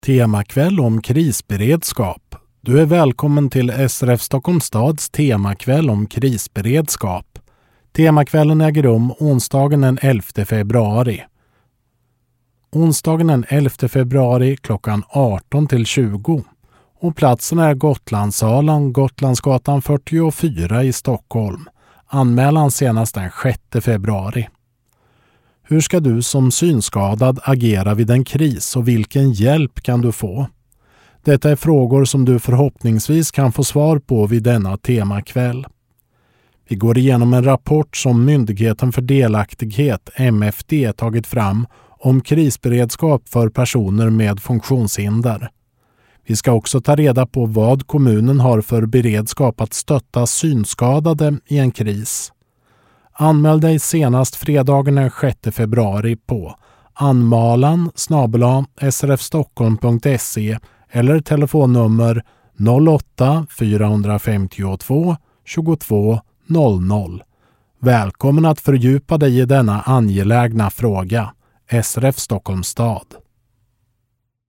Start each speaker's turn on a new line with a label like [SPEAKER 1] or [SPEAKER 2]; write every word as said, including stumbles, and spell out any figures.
[SPEAKER 1] Temakväll om krisberedskap. Du är välkommen till S R F Stockholms stads temakväll om krisberedskap. Temakvällen äger rum onsdagen den elfte februari. Onsdagen den elfte februari klockan arton till tjugo. Och platsen är Gotlandssalen, Gotlandsgatan fyrtiofyra i Stockholm. Anmälan senast den sjätte februari. Hur ska du som synskadad agera vid en kris och vilken hjälp kan du få? Detta är frågor som du förhoppningsvis kan få svar på vid denna temakväll. Vi går igenom en rapport som Myndigheten för delaktighet, M F D, tagit fram om krisberedskap för personer med funktionshinder. Vi ska också ta reda på vad kommunen har för beredskap att stötta synskadade i en kris. Anmäl dig senast fredagen den sjätte februari på anmalan snabel-a s r f stockholm punkt se eller telefonnummer noll åtta fyra fem två tjugotvå noll noll. Välkommen att fördjupa dig i denna angelägna fråga. S R F Stockholms stad.